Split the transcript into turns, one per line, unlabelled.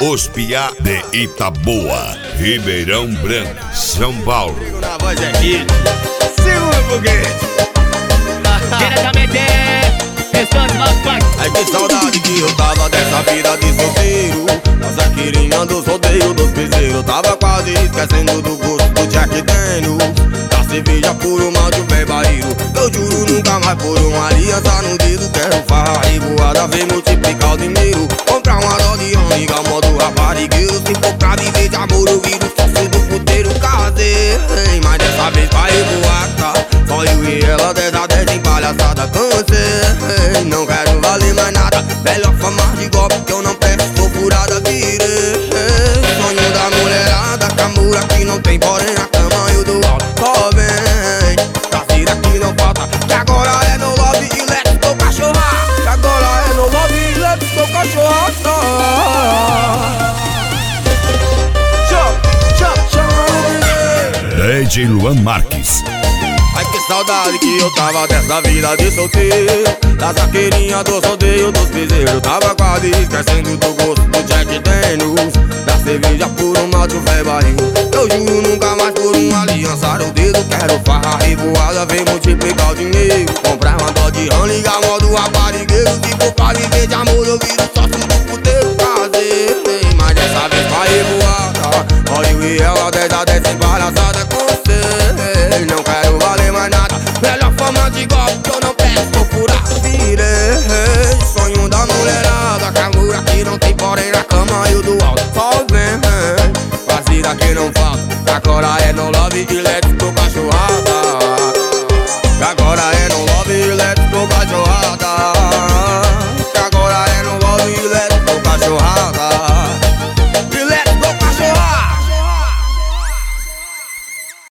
Os Piá de Itaboa, Ribeirão Branco, São Paulo.
Na voz é hit, segura o foguete.
Diretamente, restante nosso parque.
Ai que saudade que eu tava dessa vida de solteiro. Nossa querinha dos rodeios dos piseiros. Tava quase esquecendo do gosto do Jack Daniels, da cerveja por um malte velho barreiro. Eu juro nunca mais por uma aliança no dedo. Quero farra revoada, ver multiplicar o dinheiro. Comprar uma dose amiga, modo raparigueiro. Se for pra viver de amor eu viro sócio do puteiro. Casei, mas dessa vez vai revoar, tá? Só eu e ela 10 a 10 em palhaçada. Cansei, não quero valer mais nada. Melhor fama de golpe que eu não peço, tô furada, virei. Sonho da mulherada, camura que não tem, porém a cama eu dou alto. Só vem, parceira que não falta. Que agora é no lobby e let's go cachorra. Que agora é no lobby e let's go cachorra.
DJ Luan Marques.
Ai que saudade que eu tava dessa vida de solteiro, da zaqueirinha dos rodeios dos piseiros. Tava quase esquecendo do gosto do Jack Daniels, da cerveja por um malte velho barril. Eu juro nunca mais por uma aliança no dedo. Quero farra revoada, vem multiplicar o dinheiro. Comprar uma dose de ligar modo raparigueiro. Se for pra viver de amor eu viro sócio do puteiro. Casei, mas dessa vez vai revoada. Só eu e ela 10 a 10 sem palhaçada. Cansei, não quero valer mais nada. Melhor fama de golpe que eu não peço, tô furado, virei. Sonho da mulherada, camura que não tem, porém na cama eu dou alto. Só vem, parceira que não falta. Agora é no love e let